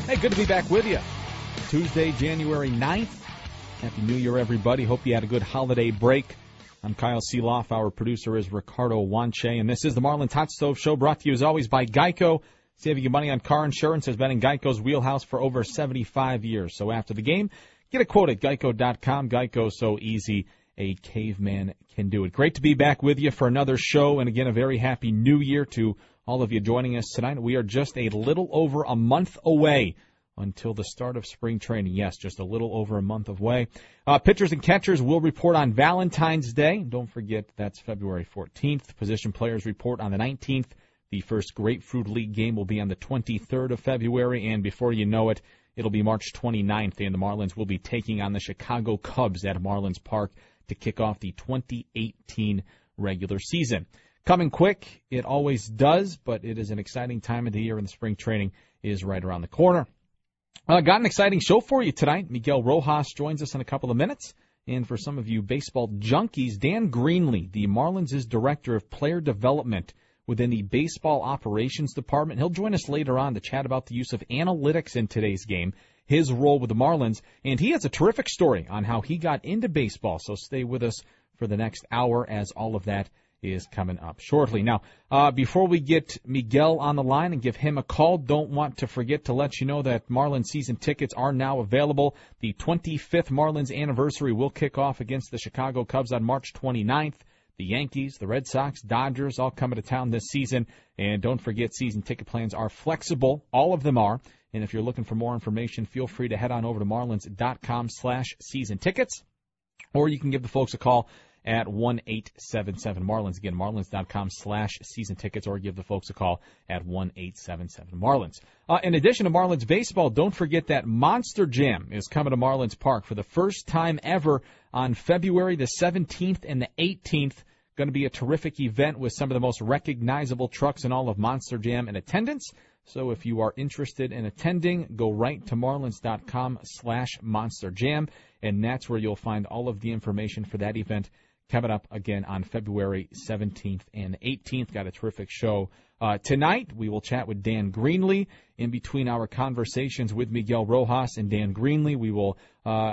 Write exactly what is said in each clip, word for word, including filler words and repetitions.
Hey, good to be back with you. Tuesday, January ninth. Happy New Year, everybody. Hope you had a good holiday break. I'm Kyle Seeloff. Our producer is Ricardo Wanche, and this is the Marlins Hot Stove Show, brought to you as always by Geico. Saving you money on car insurance has been in Geico's wheelhouse for over seventy-five years. So after the game, get a quote at geico dot com. Geico, so easy, a caveman can do it. Great to be back with you for another show, and again, a very happy New Year to all of you joining us tonight. We are just a little over a month away until the start of spring training. Yes, just a little over a month away. Uh, pitchers and catchers will report on Valentine's Day. Don't forget, that's February fourteenth. Position players report on the nineteenth. The first Grapefruit League game will be on the twenty-third of February, and before you know it, it'll be March twenty-ninth, and the Marlins will be taking on the Chicago Cubs at Marlins Park to kick off the twenty eighteen regular season. Coming quick, it always does, but it is an exciting time of the year, and the spring training is right around the corner. Uh, got an exciting show for you tonight. Miguel Rojas joins us in a couple of minutes. And for some of you baseball junkies, Dan Greenlee, the Marlins' Director of Player Development within the Baseball Operations Department. He'll join us later on to chat about the use of analytics in today's game, his role with the Marlins, and he has a terrific story on how he got into baseball. So stay with us for the next hour as all of that is coming up shortly. Now, uh, before we get Miguel on the line and give him a call, don't want to forget to let you know that Marlins season tickets are now available. The twenty-fifth Marlins anniversary will kick off against the Chicago Cubs on March twenty-ninth. The Yankees, the Red Sox, Dodgers all coming to town this season. And don't forget, season ticket plans are flexible. All of them are. And if you're looking for more information, feel free to head on over to marlins.com slash season tickets. Or you can give the folks a call at one eight seven seven Marlins. Again, marlins.com slash season tickets, or give the folks a call at one eight seven seven Marlins. Uh, in addition to Marlins baseball, don't forget that Monster Jam is coming to Marlins Park for the first time ever on February the seventeenth and the eighteenth. Going to be a terrific event with some of the most recognizable trucks in all of Monster Jam in attendance. So if you are interested in attending, go right to marlins.com slash Monster Jam, and that's where you'll find all of the information for that event coming up again on February seventeenth and eighteenth. Got a terrific show. Uh, tonight, we will chat with Dan Greenlee. In between our conversations with Miguel Rojas and Dan Greenlee, we will uh,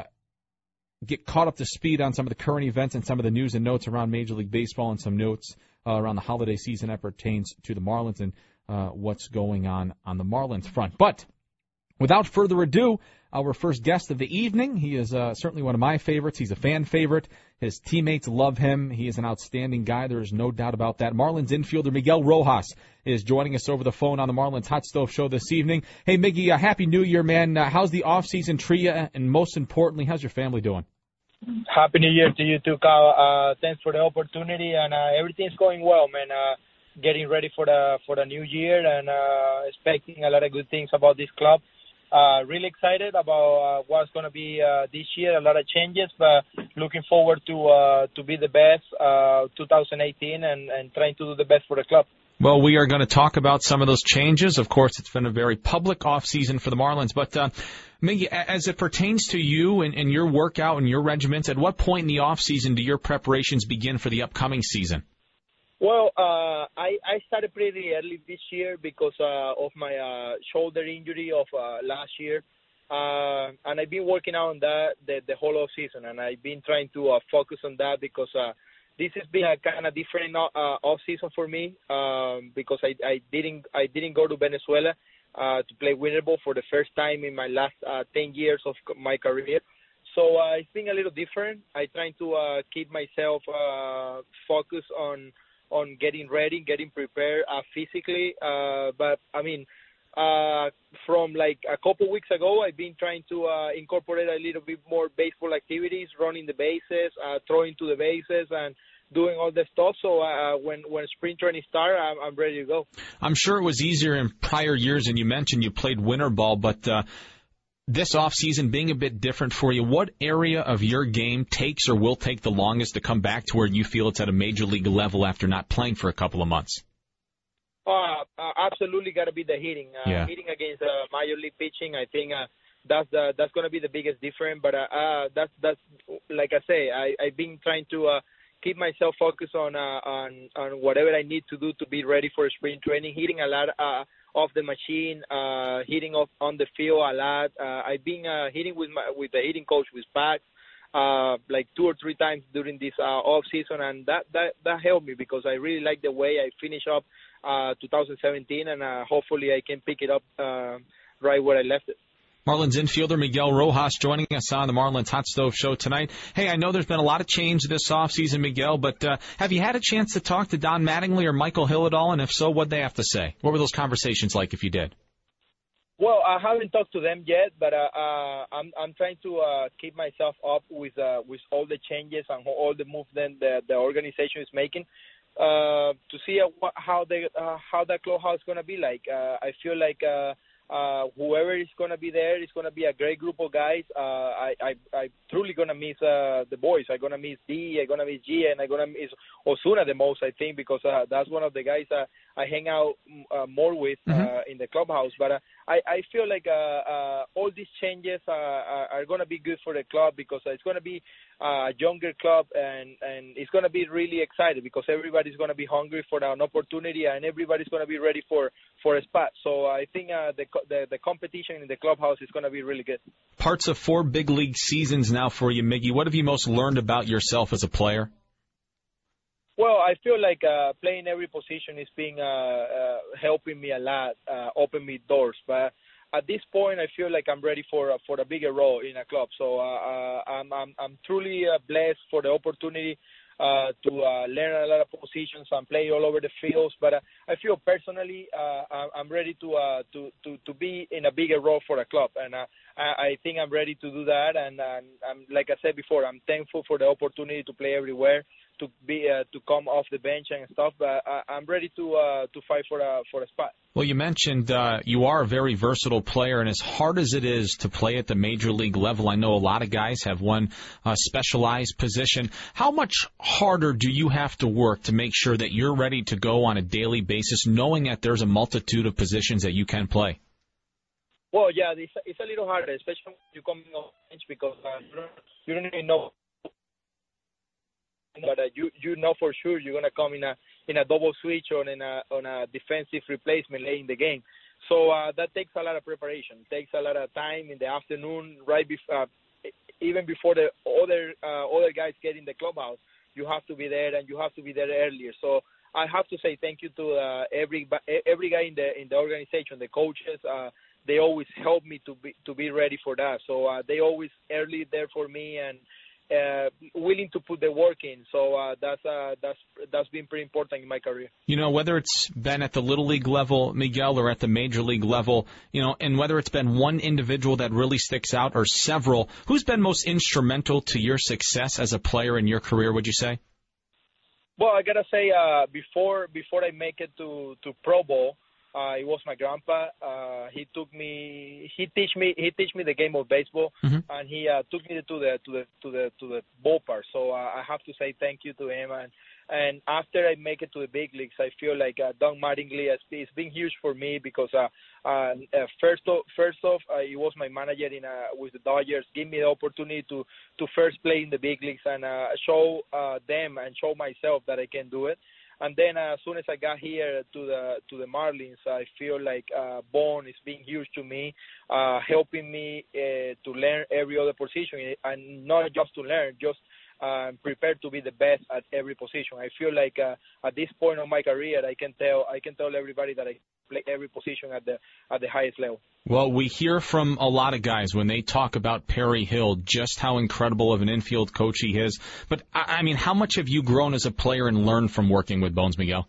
get caught up to speed on some of the current events and some of the news and notes around Major League Baseball, and some notes uh, around the holiday season that pertains to the Marlins and uh, what's going on on the Marlins front. But without further ado, our first guest of the evening, he is uh, certainly one of my favorites. He's a fan favorite. His teammates love him. He is an outstanding guy. There is no doubt about that. Marlins infielder Miguel Rojas is joining us over the phone on the Marlins Hot Stove Show this evening. Hey, Miggy, uh, Happy New Year, man. Uh, how's the offseason treat you? And most importantly, how's your family doing? Happy New Year to you too, Kyle. Uh, thanks for the opportunity, and uh, everything's going well, man. Uh, getting ready for the for the new year, and uh, expecting a lot of good things about this club. Uh, really excited about uh, what's going to be uh, this year. A lot of changes, but looking forward to uh, to be the best uh, two thousand eighteen and, and trying to do the best for the club. Well, we are going to talk about some of those changes. Of course, it's been a very public offseason for the Marlins. But, uh, Miggy, as it pertains to you and, and your workout and your regiments, at what point in the offseason do your preparations begin for the upcoming season? Well, uh, I, I started pretty early this year because uh, of my uh, shoulder injury of uh, last year. Uh, and I've been working out on that the, the whole off season, and I've been trying to uh, focus on that because uh, this has been a kind of different uh, off season for me um, because I, I didn't I didn't go to Venezuela uh, to play winter ball for the first time in my last uh, ten years of my career. So uh, it's been a little different. I'm trying to uh, keep myself uh, focused on on getting ready, getting prepared uh, physically. Uh, but I mean. Uh, from like a couple weeks ago, I've been trying to uh, incorporate a little bit more baseball activities, running the bases, uh, throwing to the bases, and doing all the stuff. So uh, when when spring training starts, I'm, I'm ready to go. I'm sure it was easier in prior years, and you mentioned you played winter ball, but uh, this offseason being a bit different for you, what area of your game takes or will take the longest to come back to where you feel it's at a major league level after not playing for a couple of months? Uh, uh, absolutely got to be the hitting. Uh, yeah. Hitting against uh, major league pitching, I think uh, that's the, that's going to be the biggest difference. But uh, uh, that's that's like I say, I I've been trying to uh, keep myself focused on uh, on on whatever I need to do to be ready for spring training. Hitting a lot uh, off the machine, uh, hitting off on the field a lot. Uh, I've been uh, hitting with my with the hitting coach with Pax, uh, like two or three times during this uh, off season, and that, that that helped me because I really like the way I finish up uh, two thousand seventeen, and uh, hopefully I can pick it up uh, right where I left it. Marlins infielder Miguel Rojas joining us on the Marlins Hot Stove Show tonight. Hey, I know there's been a lot of change this offseason, Miguel, but uh, have you had a chance to talk to Don Mattingly or Michael Hill at all? And if so, what'd they have to say? What were those conversations like if you did? Well, I haven't talked to them yet, but uh, uh, I'm I'm trying to uh, keep myself up with uh, with all the changes and all the movement that the organization is making uh, to see uh, what, how the uh, how that clubhouse is going to be like. Uh, I feel like. Uh, Uh, whoever is going to be there is going to be a great group of guys. Uh, I, I, I'm truly going to miss uh, the boys. I'm going to miss D, I'm going to miss G, and I'm going to miss Osuna the most, I think, because uh, that's one of the guys uh, I hang out uh, more with uh, mm-hmm. in the clubhouse. But uh, I, I feel like uh, uh, all these changes uh, are, are going to be good for the club because it's going to be a younger club, and, and it's going to be really excited because everybody's going to be hungry for an opportunity, and everybody's going to be ready for, for a spot. So I think uh, the, the the competition in the clubhouse is going to be really good. Parts of four big league seasons now for you, Miggy. What have you most learned about yourself as a player? Well, I feel like uh, playing every position is being uh, uh, helping me a lot, uh, open me doors. But at this point, I feel like I'm ready for uh, for a bigger role in a club. So uh, uh, I'm, I'm I'm truly uh, blessed for the opportunity uh, to uh, learn a lot of positions and play all over the fields. But uh, I feel personally uh, I'm ready to, uh, to to to be in a bigger role for a club, and uh, I, I think I'm ready to do that. And, and I'm, like I said before, I'm thankful for the opportunity to play everywhere, to be uh, to come off the bench and stuff. But I, I'm ready to uh, to fight for a for a spot. Well, you mentioned uh, you are a very versatile player, and as hard as it is to play at the major league level, I know a lot of guys have one uh, specialized position. How much harder do you have to work to make sure that you're ready to go on a daily basis, knowing that there's a multitude of positions that you can play? Well, yeah, it's, it's a little harder, especially when you come off the bench because uh, you, don't, you don't even know. But uh, you you know for sure you're gonna come in a in a double switch or in a on a defensive replacement late in the game. So uh, that takes a lot of preparation. It takes a lot of time in the afternoon, right before, uh, even before the other uh, other guys get in the clubhouse. You have to be there, and you have to be there earlier. So I have to say thank you to uh, every every guy in the in the organization, the coaches. Uh, they always help me to be to be ready for that. So uh, they always early there for me and. Uh, willing to put the work in, so uh, that's uh, that's that's been pretty important in my career. You know, whether it's been at the little league level, Miguel, or at the major league level, you know, and whether it's been one individual that really sticks out or several, who's been most instrumental to your success as a player in your career? Would you say? Well, I gotta say, uh, before before I make it to to Pro Bowl. Uh, it was my grandpa. Uh, he took me. He teach me. He teach me the game of baseball, mm-hmm. and he uh, took me to the to the to the to the ballpark. So uh, I have to say thank you to him. And and after I make it to the big leagues, I feel like uh, Don Mattingly has it's been huge for me because uh, uh, first off, first off, uh, he was my manager in uh, with the Dodgers. Give me the opportunity to to first play in the big leagues and uh, show uh, them and show myself that I can do it. And then uh, as soon as I got here to the to the Marlins, I feel like uh, Bone is being huge to me, uh, helping me uh, to learn every other position, and not just to learn, just uh, prepared to be the best at every position. I feel like uh, at this point of my career, I can tell I can tell everybody that I play every position at the at the highest level. Well, we hear from a lot of guys when they talk about Perry Hill, just how incredible of an infield coach he is. But, I mean, how much have you grown as a player and learned from working with Bones, Miguel?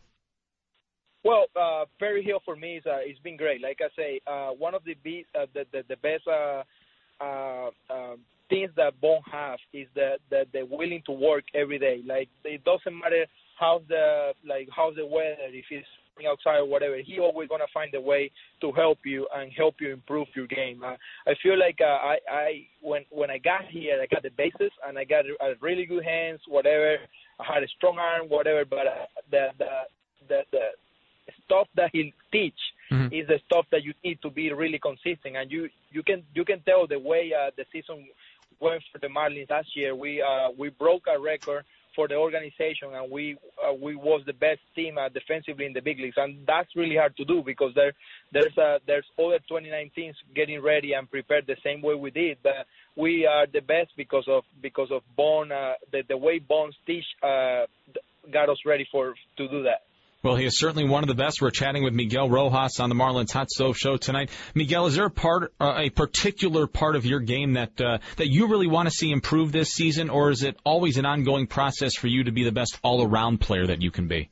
Well, uh, Perry Hill for me is uh, it's been great. Like I say, uh, one of the be- uh, the, the the best uh, uh, uh, things that Bone have is that that they're willing to work every day. Like it doesn't matter how's the like how's the weather, if it's outside or whatever, he always gonna find a way to help you and help you improve your game. Uh, I feel like uh, I, I when when I got here, I got the bases and I got a, a really good hands, whatever. I had a strong arm, whatever. But uh, the, the the the stuff that he teach mm-hmm. is the stuff that you need to be really consistent. And you you can you can tell the way uh, the season went for the Marlins last year. We uh, we broke a record for the organization, and we uh, we was the best team uh, defensively in the big leagues, and that's really hard to do because there there's uh, there's other twenty-nine teams getting ready and prepared the same way we did, but we are the best because of because of Bond, uh, the the way Bond's teach uh, got us ready for to do that. Well, he is certainly one of the best. We're chatting with Miguel Rojas on the Marlins Hot Stove Show tonight. Miguel, is there a part, uh, a particular part of your game that uh, that you really want to see improve this season, or is it always an ongoing process for you to be the best all-around player that you can be?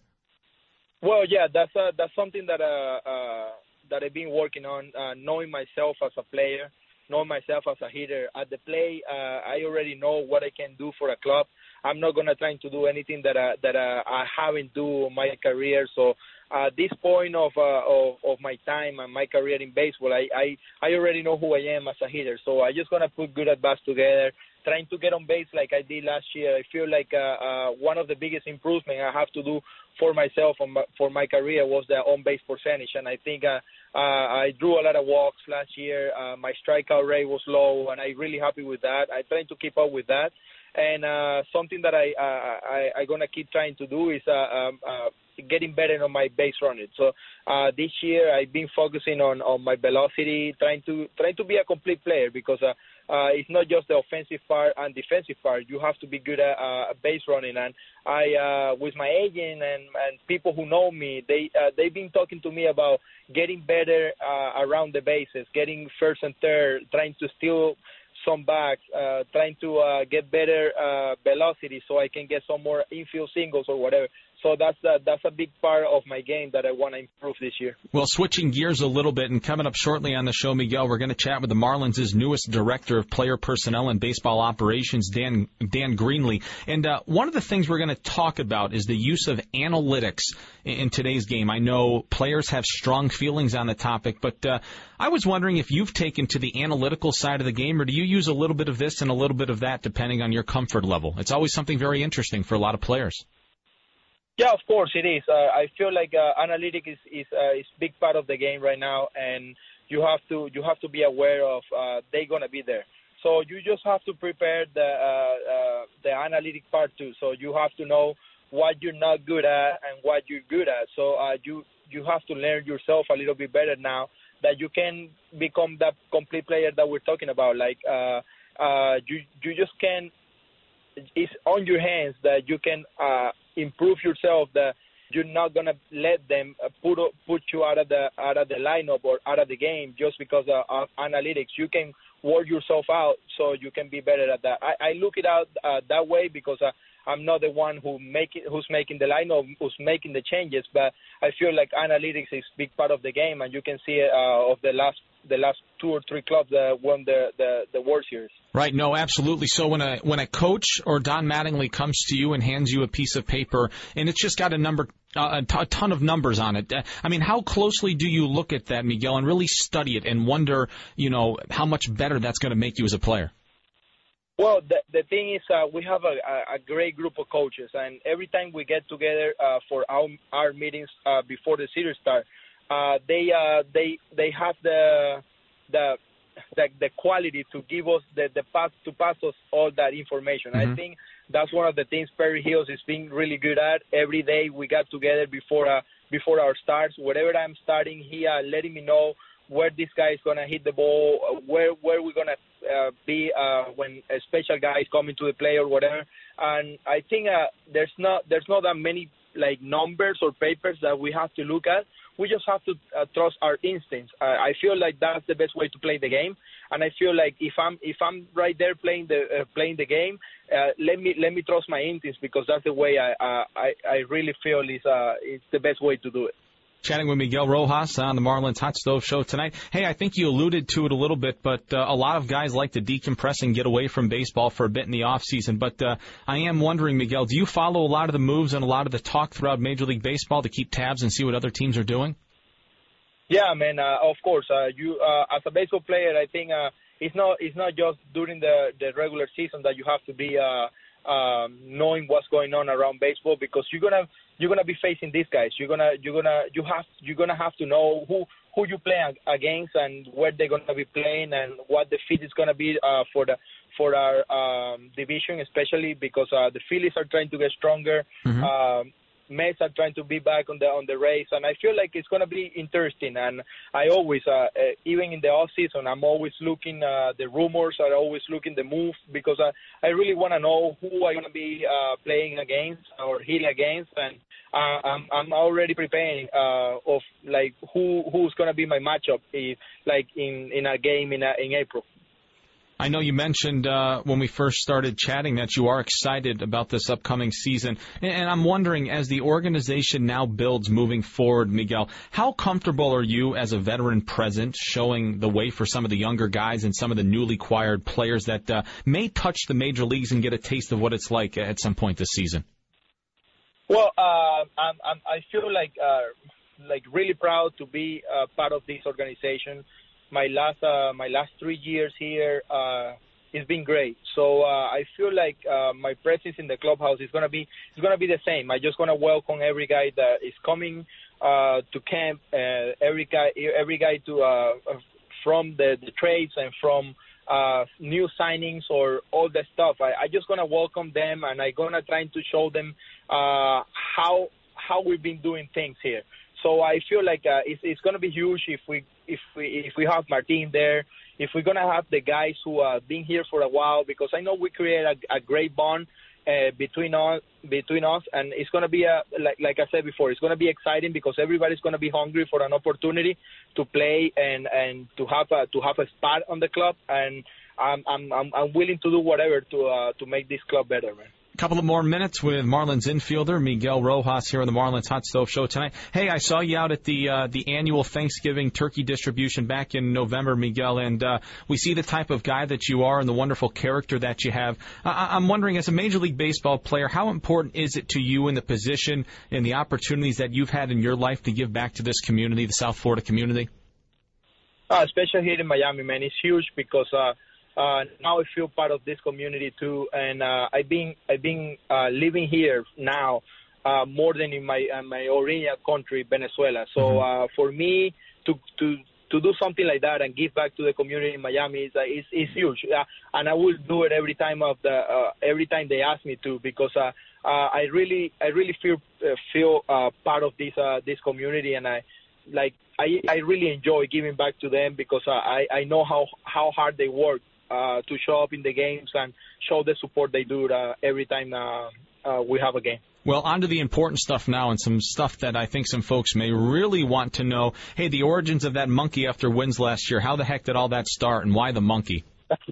Well, yeah, that's uh, that's something that uh, uh, that I've been working on, uh, knowing myself as a player, knowing myself as a hitter. At the play, uh, I already know what I can do for a club. I'm not gonna try to do anything that uh, that uh, I haven't do in my career. So at uh, this point of, uh, of of my time and my career in baseball, I, I I already know who I am as a hitter. So I just gonna put good at bats together, trying to get on base like I did last year. I feel like uh, uh, one of the biggest improvements I have to do for myself and for my career was the on base percentage, and I think uh, uh, I drew a lot of walks last year. Uh, my strikeout rate was low, and I'm really happy with that. I'm trying to keep up with that. And uh, something that I, uh, I I gonna keep trying to do is uh, um, uh, getting better on my base running. So uh, this year I've been focusing on, on my velocity, trying to trying to be a complete player because uh, uh, it's not just the offensive part and defensive part. You have to be good at uh, base running. And I, uh, with my agent and, and people who know me, they uh, they've been talking to me about getting better uh, around the bases, getting first and third, trying to steal some backs, uh, trying to uh, get better uh, velocity so I can get some more infield singles or whatever. So that's a, that's a big part of my game that I want to improve this year. Well, switching gears a little bit, and coming up shortly on the show, Miguel, we're going to chat with the Marlins' newest director of player personnel and baseball operations, Dan Dan Greenlee. And uh, one of the things we're going to talk about is the use of analytics in, in today's game. I know players have strong feelings on the topic, but uh, I was wondering if you've taken to the analytical side of the game, or do you use a little bit of this and a little bit of that depending on your comfort level? It's always something very interesting for a lot of players. Yeah, of course it is. Uh, I feel like uh, analytics is is uh, is big part of the game right now, and you have to you have to be aware of uh, they're gonna be there. So you just have to prepare the uh, uh, the analytic part too. So you have to know what you're not good at and what you're good at. So uh, you you have to learn yourself a little bit better now that you can become that complete player that we're talking about. Like uh, uh, you you just can. It's on your hands that you can uh, improve yourself. That you're not gonna let them uh, put put you out of the out of the lineup or out of the game just because of, of analytics. You can work yourself out so you can be better at that. I, I look it out uh, that way because uh, I'm not the one who make it, who's making the lineup, who's making the changes. But I feel like analytics is a big part of the game, and you can see it uh, of the last the last two or three clubs that won the, the, the World Series. Right, no, absolutely. So when a when a coach or Don Mattingly comes to you and hands you a piece of paper and it's just got a number, uh, a, t- a ton of numbers on it, uh, I mean, how closely do you look at that, Miguel, and really study it and wonder, you know, how much better that's going to make you as a player? Well, the, the thing is, uh, we have a, a great group of coaches, and every time we get together uh, for our our meetings uh, before the series start, uh, they uh, they they have the the the, the quality to give us the, the pass to pass us all that information. Mm-hmm. I think that's one of the things Perry Hills is being really good at. Every day we got together before uh, before our starts. Whatever I'm starting, he uh, letting me know where this guy is gonna hit the ball, where where we're gonna uh, be uh, when a special guy is coming to the play or whatever. And I think uh, there's not there's not that many like numbers or papers that we have to look at. We just have to uh, trust our instincts. Uh, I feel like that's the best way to play the game, and I feel like if I'm if I'm right there playing the uh, playing the game, uh, let me let me trust my instincts because that's the way I uh, I, I really feel is uh, it's the best way to do it. Chatting with Miguel Rojas on the Marlins Hot Stove Show tonight. Hey, I think you alluded to it a little bit, but uh, a lot of guys like to decompress and get away from baseball for a bit in the off season. But uh, I am wondering, Miguel, do you follow a lot of the moves and a lot of the talk throughout Major League Baseball to keep tabs and see what other teams are doing? Yeah, man. Uh, of course, uh, you uh, as a baseball player, I think uh, it's not it's not just during the, the regular season that you have to be uh, um, knowing what's going on around baseball because you're gonna you're gonna be facing these guys. You're gonna you're gonna you have you're gonna have to know who who you play against and where they're gonna be playing and what the fit is gonna be uh, for the for our um, division, especially because uh, the Phillies are trying to get stronger. Mm-hmm. Um, Mets are trying to be back on the on the race, and I feel like it's going to be interesting. And I always, uh, uh, even in the off season, I'm always looking uh, the rumors. I always looking the move because I, I really want to know who I'm going to be uh, playing against or hitting against, and uh, I'm I'm already preparing uh, of like who who's going to be my matchup, if, like in, in a game in a, in April. I know you mentioned uh, when we first started chatting that you are excited about this upcoming season. And I'm wondering, as the organization now builds moving forward, Miguel, how comfortable are you as a veteran present showing the way for some of the younger guys and some of the newly acquired players that uh, may touch the major leagues and get a taste of what it's like at some point this season? Well, uh, I'm, I'm, I feel like uh, like really proud to be uh, part of this organization. My last uh, my last three years here, uh, it's been great. So uh, I feel like uh, my presence in the clubhouse is gonna be it's gonna be the same. I just wanna welcome every guy that is coming uh, to camp, uh, every guy every guy to uh, from the, the trades and from uh, new signings or all that stuff. I, I just gonna welcome them, and I gonna try to show them uh, how how we've been doing things here. So I feel like uh, it's, it's going to be huge if we if we if we have Martin there, if we're going to have the guys who have been here for a while, because I know we create a, a great bond uh, between us between us, and it's going to be a like like I said before, it's going to be exciting because everybody's going to be hungry for an opportunity to play and, and to have a to have a spot on the club, and I'm I'm I'm, I'm willing to do whatever to uh, to make this club better, man. A couple of more minutes with Marlins infielder Miguel Rojas here on the Marlins Hot Stove Show tonight. Hey, I saw you out at the uh, the annual Thanksgiving turkey distribution back in November, Miguel, and uh, we see the type of guy that you are and the wonderful character that you have. I- I'm wondering, as a Major League Baseball player, how important is it to you in the position and the opportunities that you've had in your life to give back to this community, the South Florida community? Uh, especially here in Miami, man, it's huge because uh, Uh, now I feel part of this community too, and uh, I've been I've been uh, living here now uh, more than in my uh, my original country, Venezuela. So uh, for me to to to do something like that and give back to the community in Miami is uh, is, is huge, uh, and I will do it every time of the uh, every time they ask me to, because uh, uh, I really I really feel uh, feel uh, part of this uh, this community, and I like I I really enjoy giving back to them because uh, I I know how how hard they work Uh, to show up in the games and show the support they do uh, every time uh, uh, we have a game. Well, on to the important stuff now, and some stuff that I think some folks may really want to know. Hey, the origins of that monkey after wins last year, how the heck did all that start, and why the monkey?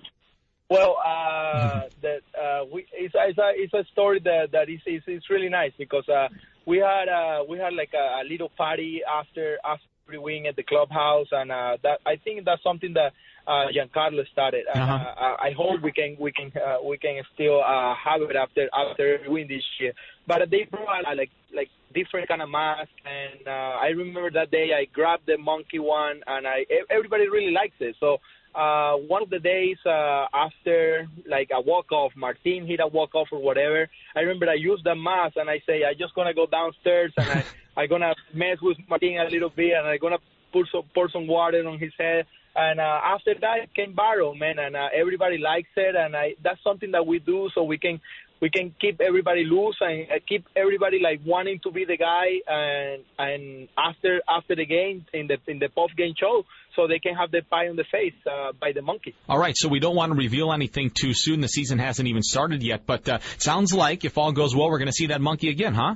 Well, uh, that uh, we, it's, it's, a, it's a story that, that is it's, it's really nice because uh, we had uh, we had like a, a little party after after every win at the clubhouse, and uh, that I think that's something that Uh, Giancarlo started, and uh-huh. uh, I hope we can we can uh, we can still uh, have it after after every win this year. But they brought uh, like like different kind of mask, and uh, I remember that day I grabbed the monkey one, and I everybody really likes it. So uh, one of the days uh, after like a walk off, Martin hit a walk off or whatever. I remember I used the mask, and I say I just gonna go downstairs and I I gonna mess with Martin a little bit, and I gonna put some pour some water on his head. And uh, after that it came viral, man, and uh, everybody likes it, and I, that's something that we do so we can we can keep everybody loose and uh, keep everybody like wanting to be the guy, and and after after the game in the in the post game show, so they can have the pie on the face uh, by the monkey. All right, so we don't want to reveal anything too soon. The season hasn't even started yet, but uh, sounds like if all goes well, we're going to see that monkey again, huh?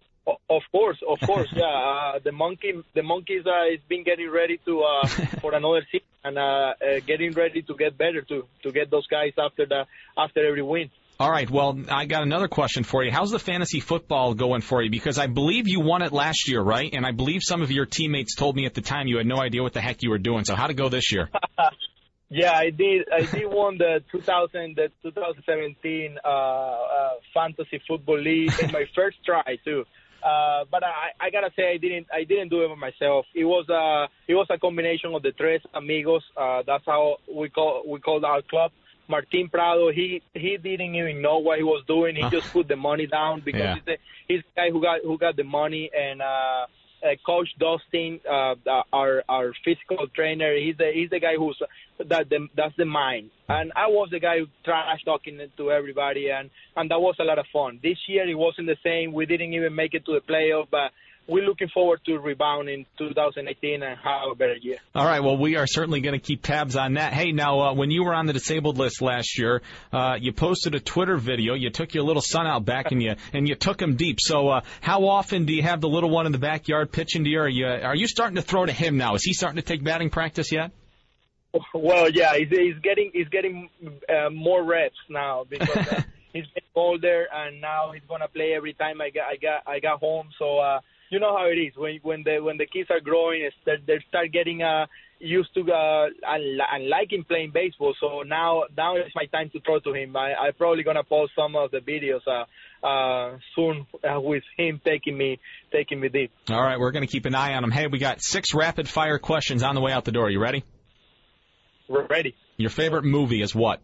Of course, of course, yeah. Uh, the monkey, the monkeys uh, is been getting ready to uh, for another season and uh, uh, getting ready to get better to to get those guys after the after every win. All right, well, I got another question for you. How's the fantasy football going for you? Because I believe you won it last year, right? And I believe some of your teammates told me at the time you had no idea what the heck you were doing. So how'd it go this year? Yeah, I did. I did won the two thousand, the twenty seventeen uh, uh, fantasy football league in my first try too. Uh, but I, I gotta say, I didn't, I didn't do it by myself. It was a, it was a combination of the Tres Amigos. Uh, that's how we call, we called our club. Martin Prado, he, he didn't even know what he was doing. He just put the money down because yeah. he's, the, he's the guy who got, who got the money, and uh, uh, Coach Dustin, uh, our our physical trainer, he's the he's the guy who's that the, that's the mind. And I was the guy who trash talking to everybody, and and that was a lot of fun. This year it wasn't the same. We didn't even make it to the playoff, but we're looking forward to rebound in two thousand eighteen and have a better year. All right, well, we are certainly going to keep tabs on that. Hey, now, uh, when you were on the disabled list last year, uh, you posted a Twitter video. You took your little son out back and you and you took him deep. So uh, how often do you have the little one in the backyard pitching to you? Are you, are you starting to throw to him now? Is he starting to take batting practice yet? Well, yeah, he's, he's getting he's getting uh, more reps now because uh, he's getting older, and now he's going to play every time I got I got I got home. So. Uh, You know how it is when when the when the kids are growing, it's that they start getting uh, used to uh, and, and liking playing baseball. So now now it's my time to throw to him. I I'm probably gonna post some of the videos uh, uh, soon uh, with him taking me taking me deep. All right, we're gonna keep an eye on him. Hey, we got six rapid fire questions on the way out the door. You ready? We're ready. Your favorite movie is what?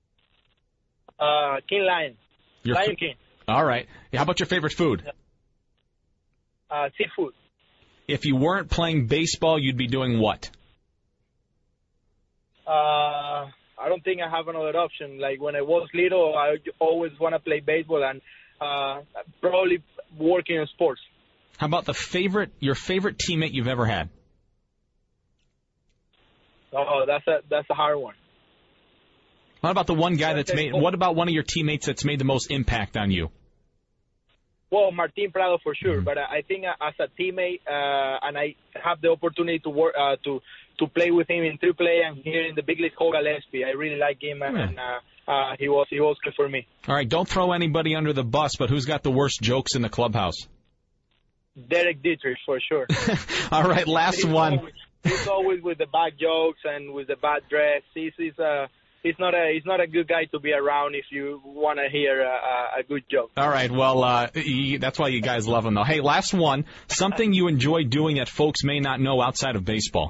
Uh, King Lion. Your Lion f- King. All right. How about your favorite food? Yeah. Uh, seafood. If you weren't playing baseball, you'd be doing what? Uh, I don't think I have another option. Like when I was little, I always want to play baseball and uh, probably working in sports. How about the favorite, your favorite teammate you've ever had? Oh, that's a that's a hard one. What about the one guy that's made? What about one of your teammates that's made the most impact on you? Well, Martin Prado for sure, Mm-hmm. but I think as a teammate, uh, and I have the opportunity to work uh, to to play with him in triple A and here in the big league, Joe Gillespie. I really like him, and, Yeah. and uh, uh, he was he was good for me. All right, don't throw anybody under the bus, but who's got the worst jokes in the clubhouse? Derek Dietrich for sure. All right, last he's one. Always, he's always with the bad jokes and with the bad dress. He's he's uh, he's not a he's not a good guy to be around if you want to hear a, a good joke. All right, well, uh, he, that's why you guys love him, though. Hey, last one. Something you enjoy doing that folks may not know outside of baseball.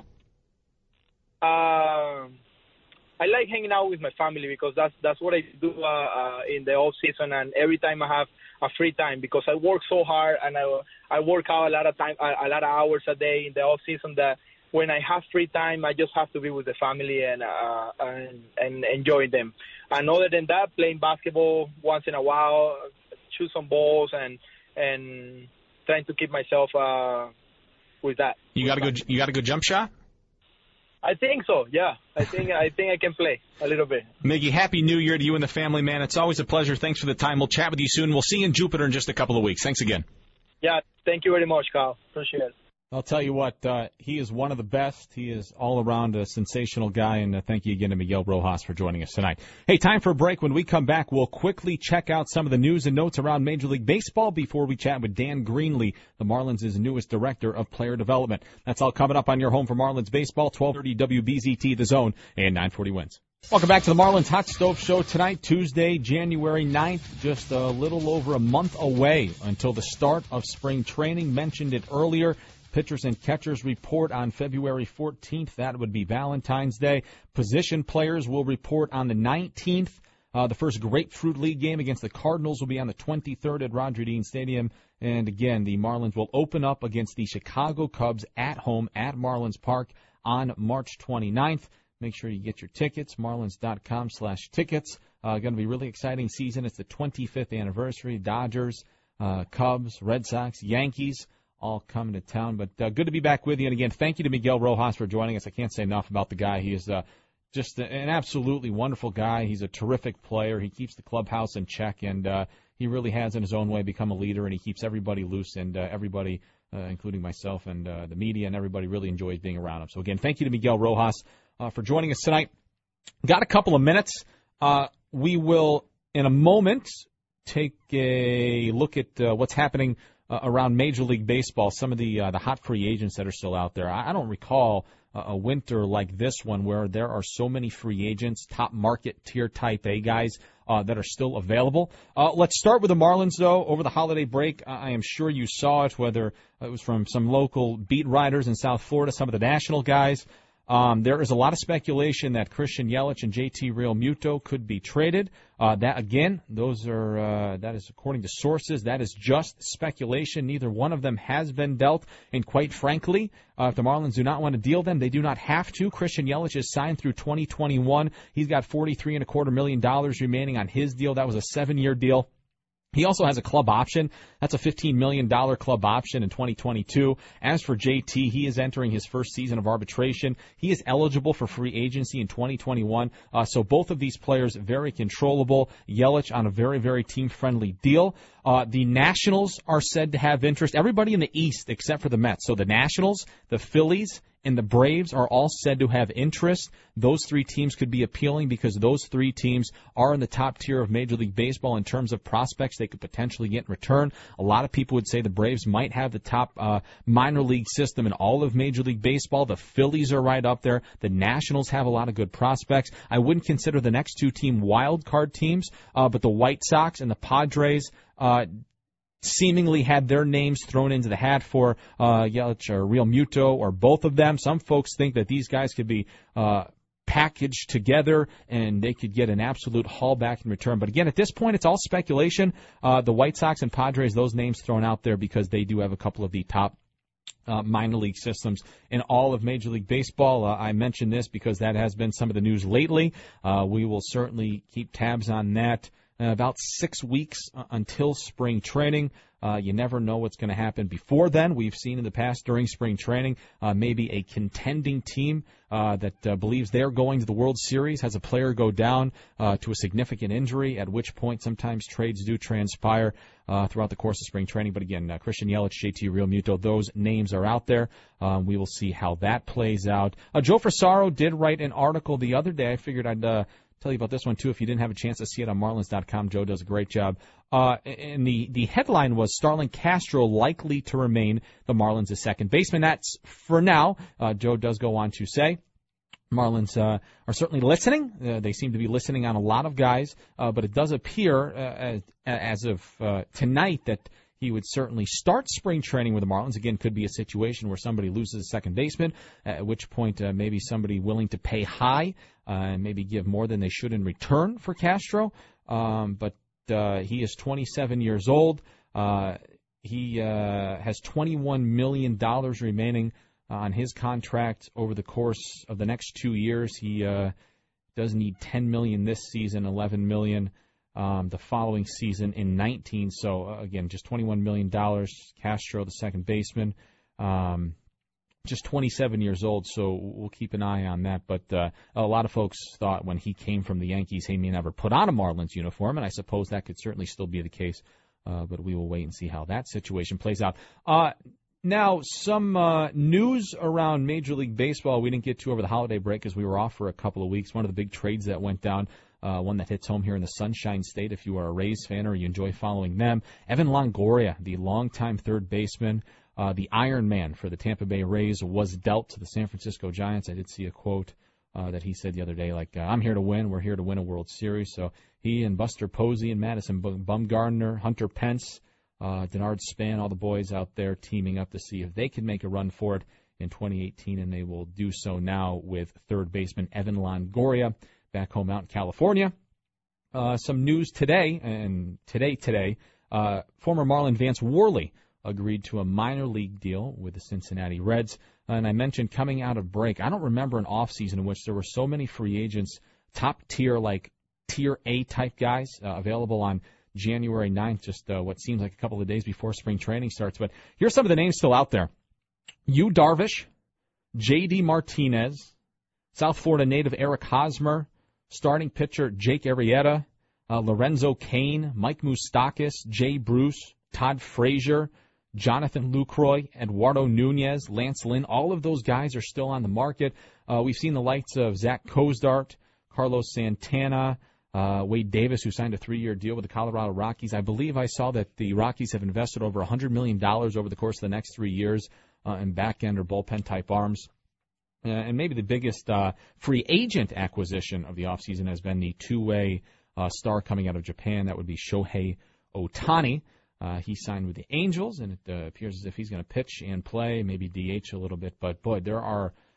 Um, I like hanging out with my family because that's that's what I do uh, uh, in the off season and every time I have a free time because I work so hard and I I work out a lot of time a, a lot of hours a day in the off season that when I have free time I just have to be with the family and uh, and, and enjoy them. And other than that, playing basketball once in a while, shoot some balls and and trying to keep myself uh, with that. You got a good you got a good jump shot? I think so, yeah. I think I think I can play a little bit. Miggy, Happy New Year to you and the family, man. It's always a pleasure. Thanks for the time. We'll chat with you soon. We'll see you in Jupiter in just a couple of weeks. Thanks again. Yeah, thank you very much, Kyle. Appreciate it. I'll tell you what, uh, he is one of the best. He is all around a sensational guy, and uh, thank you again to Miguel Rojas for joining us tonight. Hey, time for a break. When we come back, we'll quickly check out some of the news and notes around Major League Baseball before we chat with Dan Greenlee, the Marlins' newest director of player development. That's all coming up on your home for Marlins baseball, twelve thirty W B Z T, The Zone, and nine forty Wins. Welcome back to the Marlins Hot Stove Show tonight, Tuesday, January ninth, just a little over a month away until the start of spring training. Mentioned it earlier. Pitchers and catchers report on February fourteenth. That would be Valentine's Day. Position players will report on the nineteenth. Uh, the first Grapefruit League game against the Cardinals will be on the twenty-third at Roger Dean Stadium. And again, the Marlins will open up against the Chicago Cubs at home at Marlins Park on March twenty-ninth. Make sure you get your tickets, marlins.com slash tickets. Uh, going to be a really exciting season. It's the twenty-fifth anniversary. Dodgers, uh, Cubs, Red Sox, Yankees, all coming to town. But uh, good to be back with you. And again, thank you to Miguel Rojas for joining us. I can't say enough about the guy. He is uh, just an absolutely wonderful guy. He's a terrific player. He keeps the clubhouse in check, and uh, he really has, in his own way, become a leader, and he keeps everybody loose, and uh, everybody, uh, including myself and uh, the media and everybody, really enjoys being around him. So again, thank you to Miguel Rojas uh, for joining us tonight. Got a couple of minutes. Uh, we will, in a moment, take a look at uh, what's happening Uh, around Major League Baseball, some of the uh, the hot free agents that are still out there. I, I don't recall uh, a winter like this one where there are so many free agents, top market tier type A guys uh, that are still available. Uh, let's start with the Marlins, though. Over the holiday break, I am sure you saw it, whether it was from some local beat writers in South Florida, some of the national guys. Um, there is a lot of speculation that Christian Yelich and J T Realmuto could be traded. Uh, that again, those are uh, that is according to sources. That is just speculation. Neither one of them has been dealt, and quite frankly, uh, if the Marlins do not want to deal them, they do not have to. Christian Yelich is signed through twenty twenty-one. He's got forty-three and a quarter million dollars remaining on his deal. That was a seven-year deal. He also has a club option. That's a fifteen million dollars club option in twenty twenty-two. As for J T, he is entering his first season of arbitration. He is eligible for free agency in twenty twenty-one. Uh, so both of these players very controllable. Yelich on a very, very team-friendly deal. Uh, the Nationals are said to have interest. Everybody in the East except for the Mets. So the Nationals, the Phillies, and the Braves are all said to have interest. Those three teams could be appealing because those three teams are in the top tier of Major League Baseball in terms of prospects they could potentially get in return. A lot of people would say the Braves might have the top uh, minor league system in all of Major League Baseball. The Phillies are right up there. The Nationals have a lot of good prospects. I wouldn't consider the next two team wild card teams, uh, but the White Sox and the Padres uh seemingly had their names thrown into the hat for uh, Yelich or Realmuto or both of them. Some folks think that these guys could be uh, packaged together and they could get an absolute haul back in return. But again, at this point, it's all speculation. Uh, the White Sox and Padres, those names thrown out there because they do have a couple of the top Uh, minor league systems in all of Major League Baseball. Uh, I mention this because that has been some of the news lately. Uh, we will certainly keep tabs on that. Uh, about six weeks uh, until spring training. Uh, you never know what's going to happen before then. We've seen in the past during spring training uh, maybe a contending team uh, that uh, believes they're going to the World Series has a player go down uh, to a significant injury, at which point sometimes trades do transpire uh, throughout the course of spring training. But again, uh, Christian Yelich, J T Realmuto, those names are out there. Um, we will see how that plays out. Uh, Joe Frisaro did write an article the other day. I figured I'd uh, tell you about this one, too, if you didn't have a chance to see it on Marlins dot com. Joe does a great job. Uh, and the, the headline was Starlin Castro likely to remain the Marlins' second baseman. That's for now. Uh, Joe does go on to say Marlins uh, are certainly listening. Uh, they seem to be listening on a lot of guys. Uh, but it does appear uh, as, as of uh, tonight that he would certainly start spring training with the Marlins. Again, could be a situation where somebody loses a second baseman, at which point uh, maybe somebody willing to pay high uh, and maybe give more than they should in return for Castro. Um, but uh, he is twenty-seven years old. Uh, he uh, has twenty-one million dollars remaining on his contract over the course of the next two years. He uh, does need ten million dollars this season, eleven million dollars Um, the following season in nineteen. So, uh, again, just twenty-one million dollars. Castro, the second baseman, um, just twenty-seven years old, so we'll keep an eye on that. But uh, a lot of folks thought when he came from the Yankees, he may never put on a Marlins uniform, and I suppose that could certainly still be the case. Uh, but we will wait and see how that situation plays out. Uh, now, some uh, news around Major League Baseball we didn't get to over the holiday break because we were off for a couple of weeks. One of the big trades that went down, Uh, one that hits home here in the Sunshine State if you are a Rays fan or you enjoy following them. Evan Longoria, the longtime third baseman, uh, the Iron Man for the Tampa Bay Rays, was dealt to the San Francisco Giants. I did see a quote uh, that he said the other day, like, uh, I'm here to win. We're here to win a World Series. So he and Buster Posey and Madison Bumgarner, Hunter Pence, uh, Denard Span, all the boys out there teaming up to see if they can make a run for it in twenty eighteen, and they will do so now with third baseman Evan Longoria back home out in California. Uh, some news today, and today, today, uh, former Marlin Vance Worley agreed to a minor league deal with the Cincinnati Reds. And I mentioned coming out of break, I don't remember an offseason in which there were so many free agents, top tier, like tier A type guys, uh, available on January ninth, just uh, what seems like a couple of days before spring training starts. But here's some of the names still out there. Yu Darvish, J D Martinez, South Florida native Eric Hosmer, starting pitcher Jake Arrieta, uh, Lorenzo Cain, Mike Moustakas, Jay Bruce, Todd Frazier, Jonathan Lucroy, Eduardo Nunez, Lance Lynn. All of those guys are still on the market. Uh, we've seen the likes of Zach Cozart, Carlos Santana, uh, Wade Davis, who signed a three-year deal with the Colorado Rockies. I believe I saw that the Rockies have invested over one hundred million dollars over the course of the next three years uh, in back-end or bullpen-type arms. Uh, and maybe the biggest uh, free agent acquisition of the offseason has been the two-way uh, star coming out of Japan. That would be Shohei Ohtani. Uh, he signed with the Angels, and it uh, appears as if he's going to pitch and play, maybe D H a little bit. But, boy, there are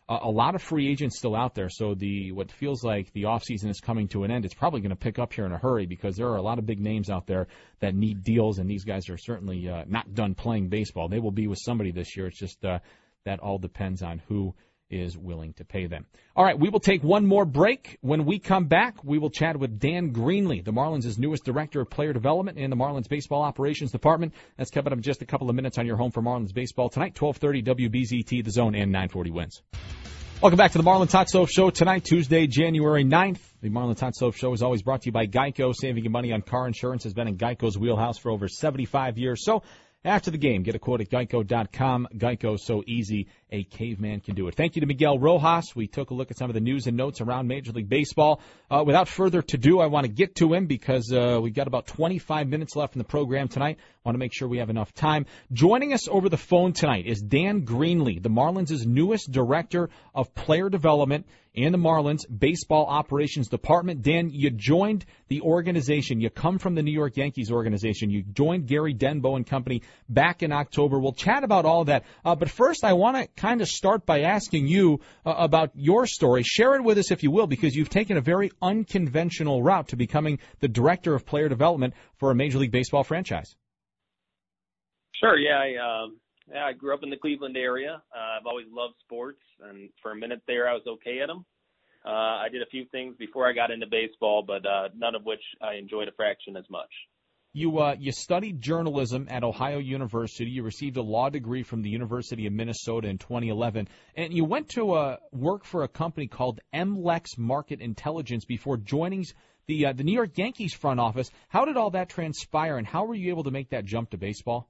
a, a lot of free agents still out there. So the what feels like the offseason is coming to an end, it's probably going to pick up here in a hurry because there are a lot of big names out there that need deals, and these guys are certainly uh, not done playing baseball. They will be with somebody this year. It's just uh, that all depends on who is willing to pay them. All right, we will take one more break. When we come back, we will chat with Dan Greenlee, the Marlins' newest director of player development in the Marlins baseball operations department. That's coming up in just a couple of minutes on your home for Marlins baseball tonight, twelve thirty W B Z T, The Zone, and nine forty Wins. Welcome back to the Marlins Hot Stove Show tonight, Tuesday, January ninth. The Marlins Hot Stove Show is always brought to you by Geico. Saving you money on car insurance has been in Geico's wheelhouse for over seventy-five years. So after the game, get a quote at geico dot com. Geico, so easy, a caveman can do it. Thank you to Miguel Rojas. We took a look at some of the news and notes around Major League Baseball. Uh, without further ado, I want to get to him because uh, we've got about twenty-five minutes left in the program tonight. I want to make sure we have enough time. Joining us over the phone tonight is Dan Greenlee, the Marlins' newest director of player development in the Marlins baseball operations department. Dan, you joined the organization. You come from the New York Yankees organization. You joined Gary Denbo and company back in October. We'll chat about all that. Uh, but first, I want to kind of start by asking you uh, about your story. Share it with us, if you will, because you've taken a very unconventional route to becoming the director of player development for a Major League Baseball franchise. Sure, yeah. I, um, yeah, I grew up in the Cleveland area. Uh, I've always loved sports, and for a minute there I was okay at them. Uh, I did a few things before I got into baseball, but uh, none of which I enjoyed a fraction as much. You uh, you studied journalism at Ohio University. You received a law degree from the University of Minnesota in twenty eleven, and you went to uh, work for a company called M Lex Market Intelligence before joining the uh, the New York Yankees front office. How did all that transpire, and how were you able to make that jump to baseball?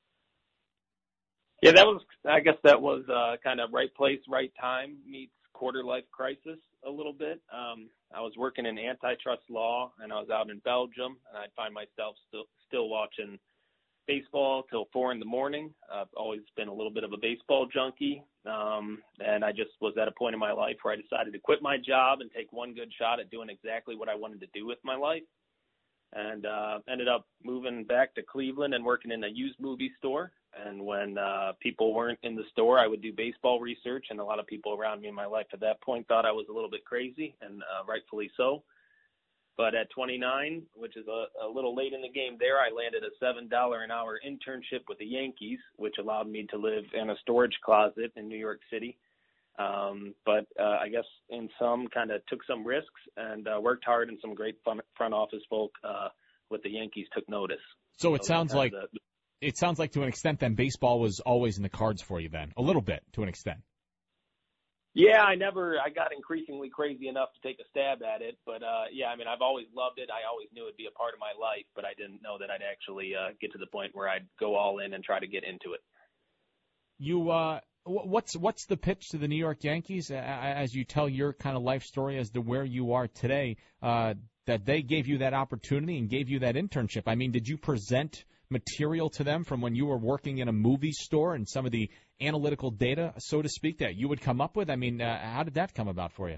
Yeah, that was, I guess that was uh, kind of right place, right time meets quarter life crisis a little bit. Um, I was working in antitrust law, and I was out in Belgium, and I'd find myself still still watching baseball till four in the morning. I've always been a little bit of a baseball junkie, um, and I just was at a point in my life where I decided to quit my job and take one good shot at doing exactly what I wanted to do with my life, and uh, ended up moving back to Cleveland and working in a used movie store. And when uh, people weren't in the store, I would do baseball research, and a lot of people around me in my life at that point thought I was a little bit crazy, and uh, rightfully so. But at twenty-nine, which is a, a little late in the game there, I landed a seven dollars an hour internship with the Yankees, which allowed me to live in a storage closet in New York City. Um, but uh, I guess in some kind of took some risks and uh, worked hard, and some great fun, front office folk uh, with the Yankees took notice. So it so sounds like the, it sounds like to an extent then baseball was always in the cards for you then, a little bit to an extent. Yeah, I never, I got increasingly crazy enough to take a stab at it. But, uh, yeah, I mean, I've always loved it. I always knew it'd be a part of my life, but I didn't know that I'd actually uh, get to the point where I'd go all in and try to get into it. You, uh, what's what's the pitch to the New York Yankees as you tell your kind of life story as to where you are today, uh, that they gave you that opportunity and gave you that internship? I mean, did you present material to them from when you were working in a movie store and some of the analytical data, so to speak, that you would come up with? I mean, uh, how did that come about for you?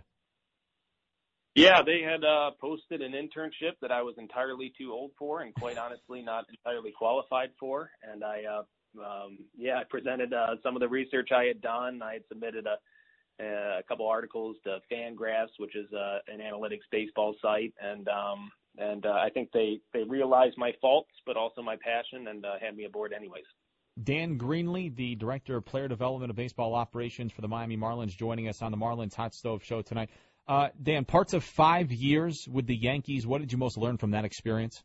Yeah, they had uh, posted an internship that I was entirely too old for and quite honestly not entirely qualified for. And I, uh, um, yeah, I presented uh, some of the research I had done. I had submitted a, a couple articles to Fangraphs, which is uh, an analytics baseball site. And um, And uh, I think they, they realized my faults, but also my passion, and uh, had me aboard anyways. Dan Greenlee, the Director of Player Development of Baseball Operations for the Miami Marlins, joining us on the Marlins Hot Stove Show tonight. Uh, Dan, parts of five years with the Yankees, what did you most learn from that experience?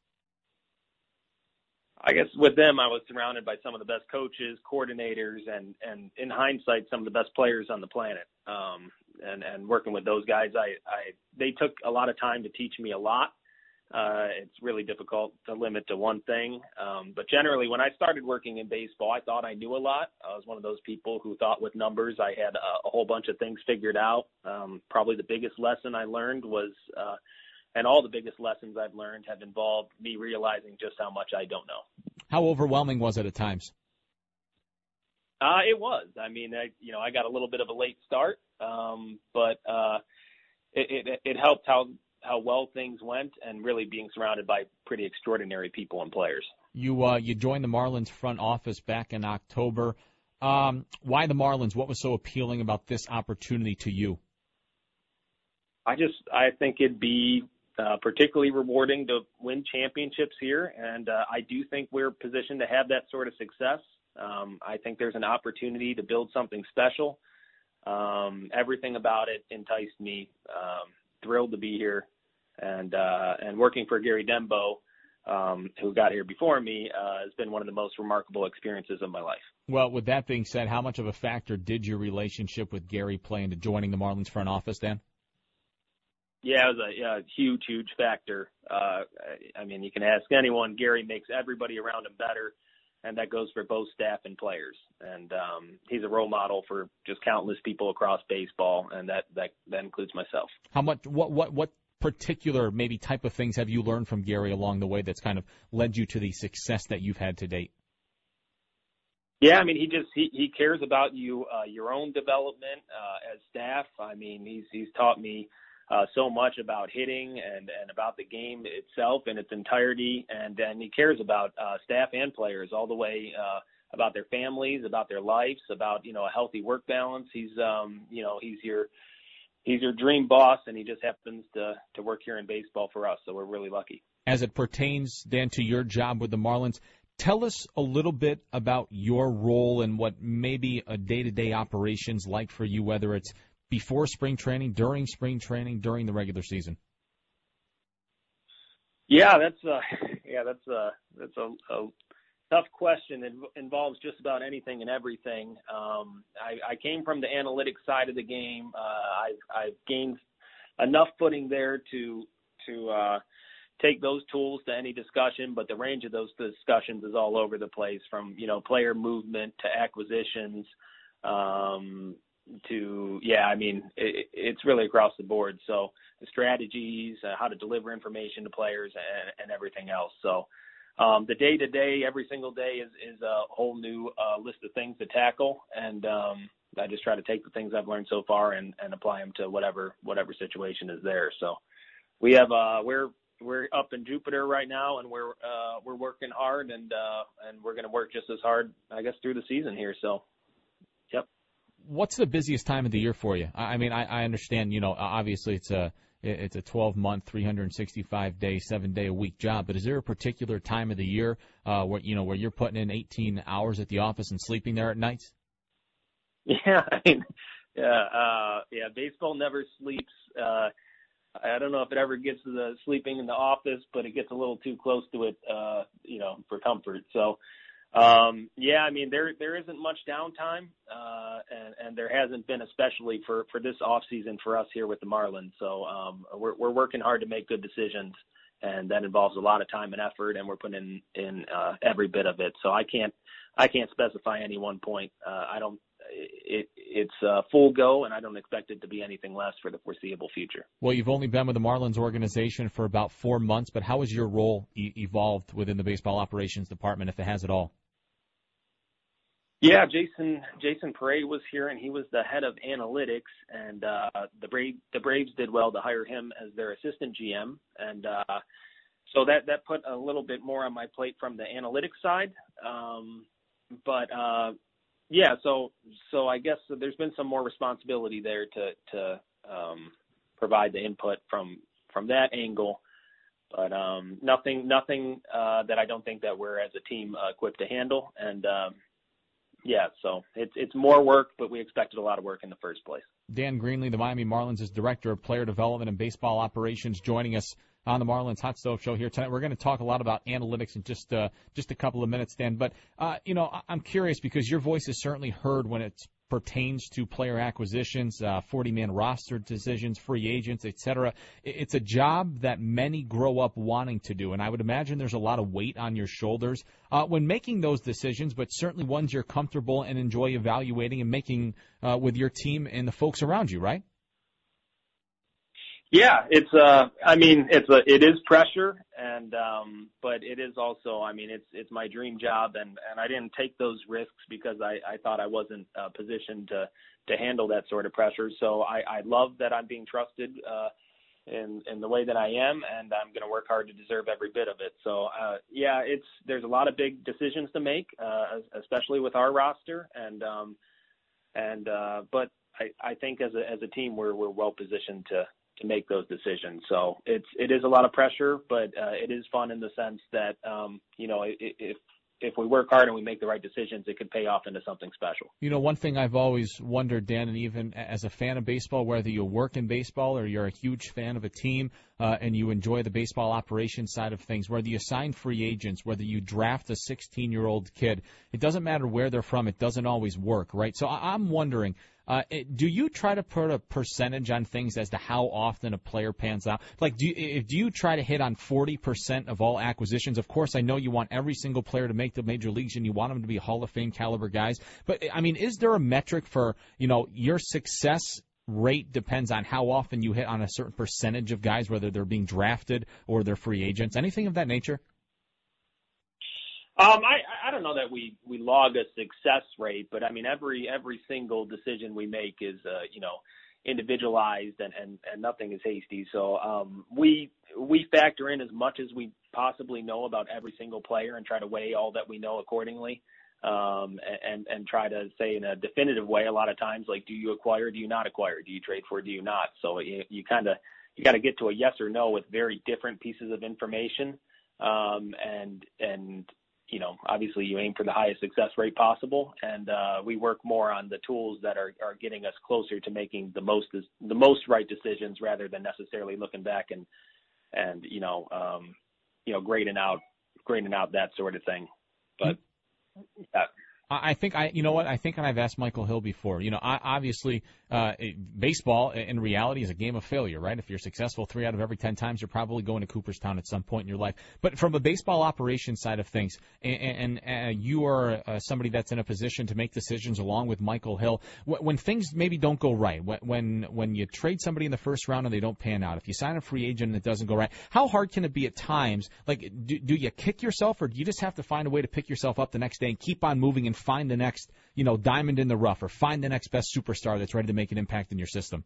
I guess with them, I was surrounded by some of the best coaches, coordinators, and, and in hindsight, some of the best players on the planet. Um, and, and working with those guys, I, I they took a lot of time to teach me a lot. Uh, it's really difficult to limit to one thing. Um, but generally, when I started working in baseball, I thought I knew a lot. I was one of those people who thought with numbers I had a, a whole bunch of things figured out. Um, probably the biggest lesson I learned was, uh, and all the biggest lessons I've learned have involved me realizing just how much I don't know. How overwhelming was it at times? Uh, it was. I mean, I, you know, I got a little bit of a late start, um, but uh, it, it, it helped how how well things went, and really being surrounded by pretty extraordinary people and players. You uh, you joined the Marlins front office back in October. Um, why the Marlins? What was so appealing about this opportunity to you? I just I think it'd be uh, particularly rewarding to win championships here, and uh, I do think we're positioned to have that sort of success. Um, I think there's an opportunity to build something special. Um, everything about it enticed me. Um, thrilled to be here, and uh, and working for Gary Denbo, um, who got here before me, uh, has been one of the most remarkable experiences of my life. Well, with that being said, how much of a factor did your relationship with Gary play into joining the Marlins front office, Dan? Yeah, it was a yeah, huge, huge factor. Uh, I mean, you can ask anyone. Gary makes everybody around him better, and that goes for both staff and players. And um, he's a role model for just countless people across baseball, and that, that, that includes myself. How much? What? What? What particular maybe type of things have you learned from Gary along the way that's kind of led you to the success that you've had to date? Yeah, I mean, he just he, he cares about you, uh, your own development uh, as staff. I mean, he's he's taught me uh, so much about hitting and, and about the game itself in its entirety, and and he cares about uh, staff and players all the way uh, about their families, about their lives, about you know a healthy work balance. He's um you know he's your he's your dream boss, and he just happens to to work here in baseball for us. So we're really lucky. As it pertains, Dan, to your job with the Marlins, tell us a little bit about your role and what maybe a day-to-day operations like for you, whether it's before spring training, during spring training, during the regular season. Yeah, that's uh, yeah, that's uh, that's a, a tough question. It involves just about anything and everything. Um, I, I came from the analytics side of the game. Uh, I've, I've gained enough footing there to to uh, take those tools to any discussion, but the range of those discussions is all over the place, from you know player movement to acquisitions. Um, to, yeah, I mean, it, it's really across the board. So the strategies, uh, how to deliver information to players and, and everything else. So um, the day to day, every single day is, is a whole new uh, list of things to tackle. And um, I just try to take the things I've learned so far and, and apply them to whatever, whatever situation is there. So we have, uh, we're, we're up in Jupiter right now, and we're, uh, we're working hard, and, uh, and we're going to work just as hard, I guess, through the season here. So, yep. What's the busiest time of the year for you? I mean, I, I understand, you know, obviously it's a it's a twelve-month, three hundred sixty-five day, seven-day-a-week job, but is there a particular time of the year uh, where, you know, where you're putting in eighteen hours at the office and sleeping there at nights? Yeah, I mean, yeah, uh, yeah, baseball never sleeps. Uh, I don't know if it ever gets to the sleeping in the office, but it gets a little too close to it, uh, you know, for comfort. So, Um, yeah, I mean, there, there isn't much downtime, uh, and, and there hasn't been, especially for, for this off season for us here with the Marlins. So, um, we're, we're working hard to make good decisions, and that involves a lot of time and effort, and we're putting in, in, uh, every bit of it. So I can't, I can't specify any one point. Uh, I don't, it, it's uh full go, and I don't expect it to be anything less for the foreseeable future. Well, you've only been with the Marlins organization for about four months, but how has your role e- evolved within the baseball operations department, if it has at all? Yeah, Jason Jason Paré was here, and he was the head of analytics, and uh, the Brave the Braves did well to hire him as their assistant G M, and uh, so that that put a little bit more on my plate from the analytics side. Um, but uh, yeah, so so I guess there's been some more responsibility there to to um, provide the input from from that angle. But um, nothing nothing uh, that I don't think that we're as a team uh, equipped to handle, and um, yeah, so it's it's more work, but we expected a lot of work in the first place. Dan Greenlee, the Miami Marlins' Director of Player Development and Baseball Operations, joining us on the Marlins Hot Stove Show here tonight. We're going to talk a lot about analytics in just uh, just a couple of minutes, Dan. But, uh, you know, I'm curious because your voice is certainly heard when it pertains to player acquisitions, uh, forty-man roster decisions, free agents, et cetera. It's a job that many grow up wanting to do, and I would imagine there's a lot of weight on your shoulders uh, when making those decisions, but certainly ones you're comfortable and enjoy evaluating and making uh, with your team and the folks around you, right? Yeah, it's uh I mean it's a it is pressure, and um but it is also, I mean it's it's my dream job, and and I didn't take those risks because I I thought I wasn't uh, positioned to to handle that sort of pressure. So I I love that I'm being trusted uh in in the way that I am, and I'm going to work hard to deserve every bit of it. So uh, yeah, it's there's a lot of big decisions to make, uh, especially with our roster, and um, and uh, but I, I think as a as a team we're we're well positioned to to make those decisions. So it's it is a lot of pressure, but uh, it is fun in the sense that um, you know if if we work hard and we make the right decisions, it could pay off into something special. You know, one thing I've always wondered, Dan, and even as a fan of baseball, whether you work in baseball or you're a huge fan of a team uh, and you enjoy the baseball operations side of things, whether you sign free agents, whether you draft a sixteen-year-old kid, it doesn't matter where they're from. It doesn't always work, right? So I'm wondering, Uh, do you try to put a percentage on things as to how often a player pans out? Like, do you, do you try to hit on forty percent of all acquisitions? Of course, I know you want every single player to make the major leagues and you want them to be Hall of Fame caliber guys. But, I mean, is there a metric for, you know, your success rate depends on how often you hit on a certain percentage of guys, whether they're being drafted or they're free agents? Anything of that nature? Um, I, I don't know that we, we log a success rate, but I mean, every, every single decision we make is, uh, you know, individualized and, and, and nothing is hasty. So, um, we, we factor in as much as we possibly know about every single player and try to weigh all that we know accordingly. Um, and, and try to say in a definitive way, a lot of times, like, do you acquire, do you not acquire, do you trade for, do you not? So you, you kind of, you got to get to a yes or no with very different pieces of information. Um, and, and, you know, obviously you aim for the highest success rate possible, and uh, we work more on the tools that are, are getting us closer to making the most the most right decisions rather than necessarily looking back and and you know um, you know grading out grading out that sort of thing. But yeah. I think I, you know what, I think I've asked Michael Hill before, you know, I, obviously, uh, baseball in reality is a game of failure, right? If you're successful three out of every ten times, you're probably going to Cooperstown at some point in your life. But from a baseball operations side of things, and, and uh, you are uh, somebody that's in a position to make decisions along with Michael Hill, when things maybe don't go right, when, when you trade somebody in the first round and they don't pan out, if you sign a free agent and it doesn't go right, how hard can it be at times? Like, do, do you kick yourself, or do you just have to find a way to pick yourself up the next day and keep on moving and find the next, you know, diamond in the rough, or find the next best superstar that's ready to make an impact in your system?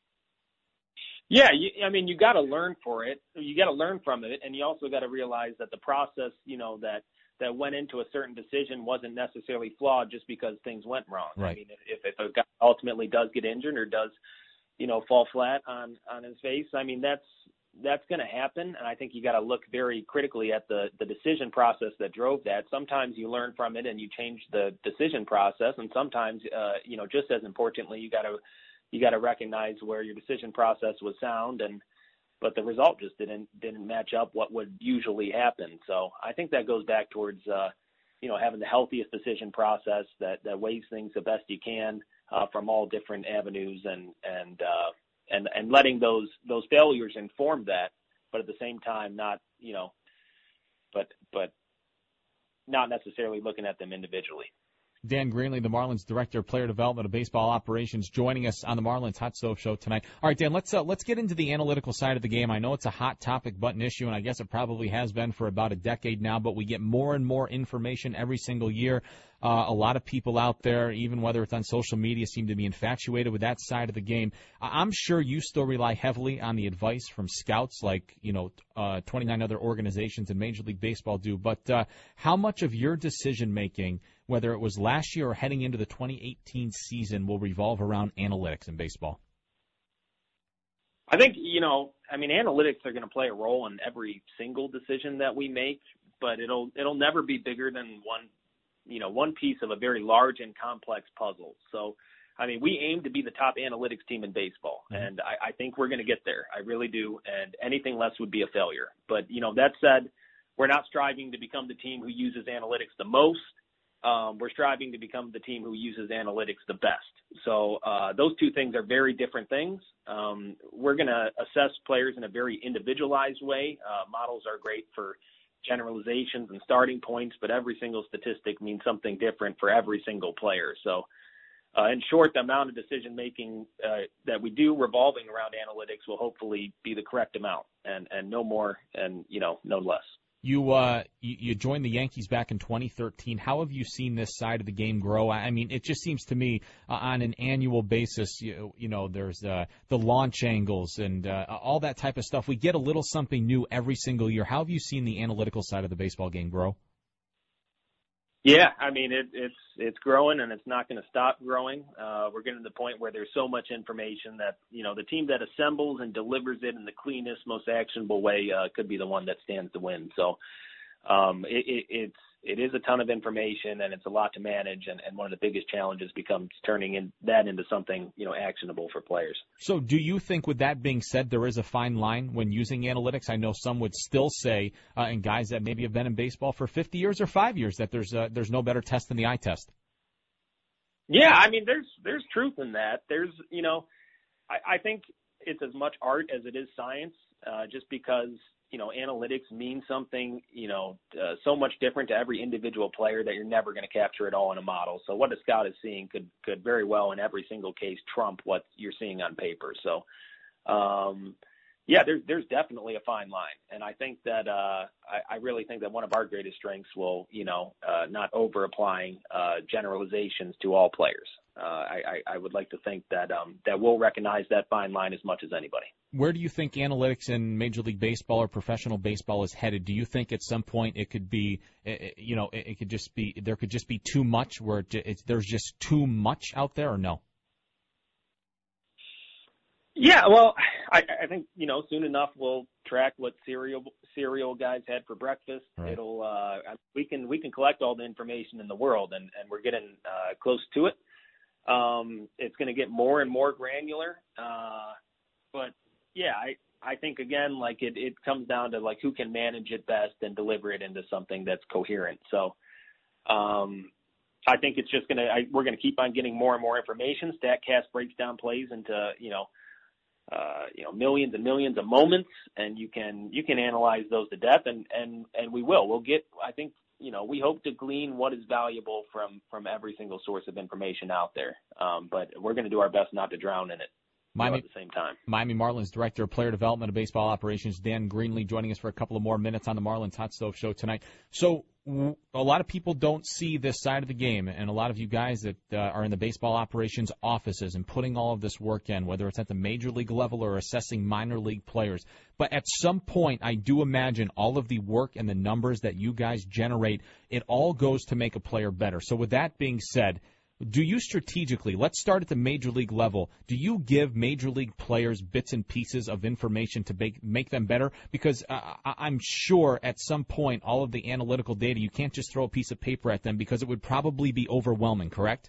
Yeah, you, I mean, you got to learn for it. You got to learn from it, and you also got to realize that the process, you know, that that went into a certain decision wasn't necessarily flawed just because things went wrong. Right. I mean, if if a guy ultimately does get injured or does, you know, fall flat on on his face, I mean, that's that's going to happen, and I think you got to look very critically at the, the decision process that drove that. Sometimes you learn from it and you change the decision process, and sometimes, uh, you know, just as importantly, you got to you got to recognize where your decision process was sound, and but the result just didn't didn't match up what would usually happen. So I think that goes back towards uh, you know having the healthiest decision process that that weighs things the best you can uh, from all different avenues, and and uh, and and letting those those failures inform that, but at the same time not, you know, but but not necessarily looking at them individually. Dan Greenlee, the Marlins Director of Player Development of Baseball Operations, joining us on the Marlins Hot Stove Show tonight. All right, Dan, let's uh, let's get into the analytical side of the game. I know it's a hot topic button issue, and I guess it probably has been for about a decade now, but we get more and more information every single year. Uh, a lot of people out there, even whether it's on social media, seem to be infatuated with that side of the game. I'm sure you still rely heavily on the advice from scouts like, you know, uh, twenty-nine other organizations in Major League Baseball do. But uh, how much of your decision-making, whether it was last year or heading into the twenty eighteen season, will revolve around analytics in baseball? I think, you know, I mean, analytics are going to play a role in every single decision that we make, but it'll it'll never be bigger than one, you know, one piece of a very large and complex puzzle. So, I mean, we aim to be the top analytics team in baseball, mm-hmm. and I, I think we're going to get there. I really do, and anything less would be a failure. But, you know, that said, we're not striving to become the team who uses analytics the most. Um, we're striving to become the team who uses analytics the best. So uh, those two things are very different things. Um, we're going to assess players in a very individualized way. Uh, models are great for generalizations and starting points, but every single statistic means something different for every single player. So uh, in short, the amount of decision making uh, that we do revolving around analytics will hopefully be the correct amount, and, and no more and, you know, no less. You, uh, you you joined the Yankees back in twenty thirteen. How have you seen this side of the game grow? I mean, it just seems to me uh, on an annual basis, you, you know, there's uh, the launch angles and uh, all that type of stuff. We get a little something new every single year. How have you seen the analytical side of the baseball game grow? Yeah, I mean, it, it's it's growing, and it's not going to stop growing. Uh, we're getting to the point where there's so much information that, you know, the team that assembles and delivers it in the cleanest, most actionable way uh, could be the one that stands to win. So um, it, it, it's it is a ton of information, and it's a lot to manage, and, and one of the biggest challenges becomes turning in, that into something, you know, actionable for players. So do you think, with that being said, there is a fine line when using analytics? I know some would still say, uh, and guys that maybe have been in baseball for fifty years or five years, that there's uh, there's no better test than the eye test. Yeah, I mean, there's there's truth in that. There's, you know, I, I think it's as much art as it is science, uh, just because, you know, analytics mean something, you know, uh, so much different to every individual player that you're never going to capture it all in a model. So what a scout is seeing could, could very well in every single case trump what you're seeing on paper. So, um, yeah, there's, there's definitely a fine line. And I think that, uh, I, I really think that one of our greatest strengths will, you know, uh, not over applying, uh, generalizations to all players. Uh, I, I, I would like to think that, um, that we'll recognize that fine line as much as anybody. Where do you think analytics in Major League Baseball or professional baseball is headed? Do you think at some point it could be, you know, it could just be, there could just be too much where it, it's, there's just too much out there, or no? Yeah, well, I, I think, you know, soon enough we'll track what cereal cereal guys had for breakfast. Right. It'll uh, we can we can collect all the information in the world, and, and we're getting uh, close to it. Um, it's going to get more and more granular, uh, but yeah, I I think again, like it it comes down to like who can manage it best and deliver it into something that's coherent. So. Um, I think it's just going to, we're going to keep on getting more and more information. StatCast breaks down plays into, you know, uh, you know, millions and millions of moments, and you can, you can analyze those to death, and, and, and we will, we'll get, I think, you know, we hope to glean what is valuable from, from every single source of information out there. Um, but we're going to do our best not to drown in it. Miami, at the same time. Miami Marlins Director of Player Development and Baseball Operations, Dan Greenlee, joining us for a couple of more minutes on the Marlins Hot Stove Show tonight. So w- a lot of people don't see this side of the game, and a lot of you guys that uh, are in the baseball operations offices and putting all of this work in, whether it's at the major league level or assessing minor league players. But at some point, I do imagine all of the work and the numbers that you guys generate, it all goes to make a player better. So with that being said, do you strategically, let's start at the major league level, do you give major league players bits and pieces of information to make, make them better? Because uh, I'm sure at some point all of the analytical data, you can't just throw a piece of paper at them because it would probably be overwhelming, correct?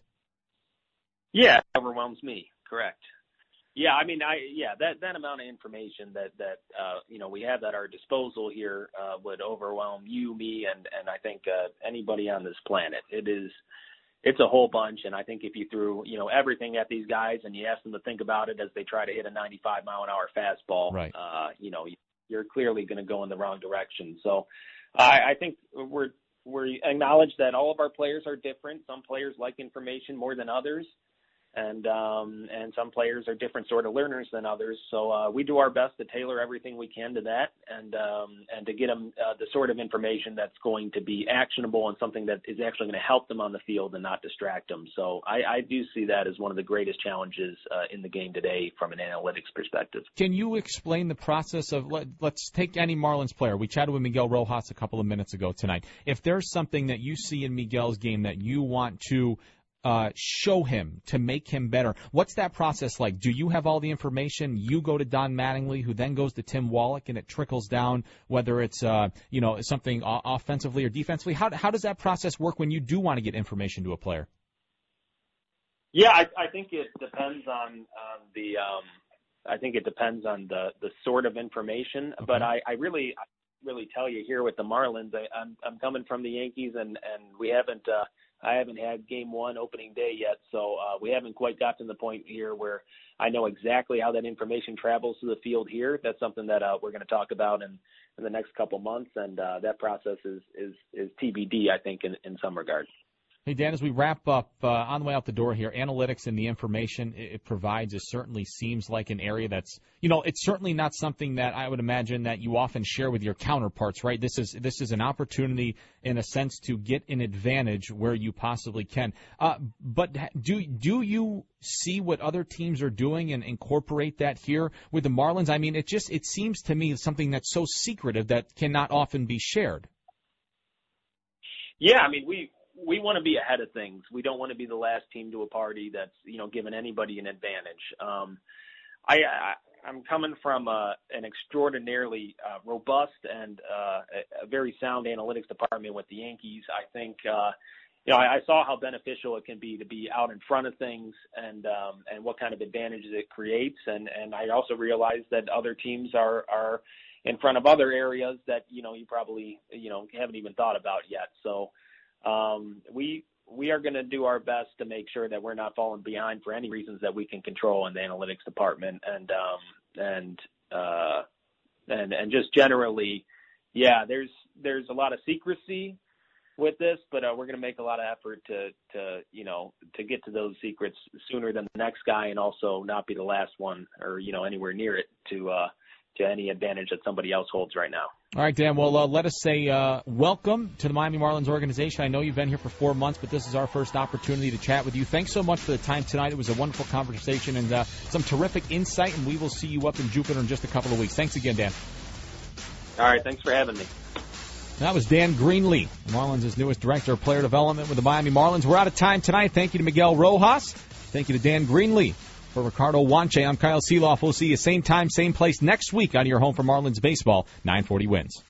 Yeah, it overwhelms me, correct. Yeah, I mean, I yeah, that, that amount of information that, that uh, you know, we have at our disposal here uh, would overwhelm you, me, and, and I think uh, anybody on this planet. It is... It's a whole bunch, and I think if you threw, you know, everything at these guys and you ask them to think about it as they try to hit a ninety-five mile an hour fastball, right. uh, you know, you're clearly going to go in the wrong direction. So I, I think we're we acknowledge that all of our players are different. Some players like information more than others, and um, and some players are different sort of learners than others. So uh, we do our best to tailor everything we can to that, and um, and to get them uh, the sort of information that's going to be actionable and something that is actually going to help them on the field and not distract them. So I, I do see that as one of the greatest challenges uh, in the game today from an analytics perspective. Can you explain the process of, let, let's take any Marlins player. We chatted with Miguel Rojas a couple of minutes ago tonight. If there's something that you see in Miguel's game that you want to Uh, show him to make him better, what's that process like? Do you have all the information? You go to Don Mattingly, who then goes to Tim Wallach, and it trickles down, whether it's uh, you know something o- offensively or defensively. How how does that process work when you do want to get information to a player? Yeah, I, I think it depends on, on the. Um, I think it depends on the, the sort of information, okay. But I, I really. I really tell you here with the Marlins, I, I'm I'm coming from the Yankees, and and we haven't. Uh, I haven't had game one opening day yet, so uh, we haven't quite got to the point here where I know exactly how that information travels to the field here. That's something that uh, we're going to talk about in, in the next couple months, and uh, that process is, is, is T B D, I think, in, in some regard. Hey, Dan, as we wrap up, uh, on the way out the door here, analytics and the information it provides, it certainly seems like an area that's, you know, it's certainly not something that I would imagine that you often share with your counterparts, right? This is this is an opportunity, in a sense, to get an advantage where you possibly can. Uh, but do do you see what other teams are doing and incorporate that here with the Marlins? I mean, it just it seems to me something that's so secretive that cannot often be shared. Yeah, I mean, we we want to be ahead of things. We don't want to be the last team to a party that's, you know, giving anybody an advantage. Um, I, I I'm coming from uh, an extraordinarily uh, robust and uh, a very sound analytics department with the Yankees. I think, uh, you know, I, I saw how beneficial it can be to be out in front of things and um, and what kind of advantages it creates. And, and I also realized that other teams are are in front of other areas that, you know, you probably, you know, haven't even thought about yet. So um, we we are going to do our best to make sure that we're not falling behind for any reasons that we can control in the analytics department. And um, and uh, and and just generally, yeah, there's there's a lot of secrecy with this, but uh, we're going to make a lot of effort to to you know to get to those secrets sooner than the next guy, and also not be the last one or you know anywhere near it to uh, to any advantage that somebody else holds right now. All right, Dan, well, uh, let us say uh, welcome to the Miami Marlins organization. I know you've been here for four months, but this is our first opportunity to chat with you. Thanks so much for the time tonight. It was a wonderful conversation and uh, some terrific insight, and we will see you up in Jupiter in just a couple of weeks. Thanks again, Dan. All right, thanks for having me. That was Dan Greenlee, Marlins' newest director of player development with the Miami Marlins. We're out of time tonight. Thank you to Miguel Rojas. Thank you to Dan Greenlee. For Ricardo Wanche, I'm Kyle Seeloff. We'll see you same time, same place next week on your home for Marlins baseball, nine forty Wins.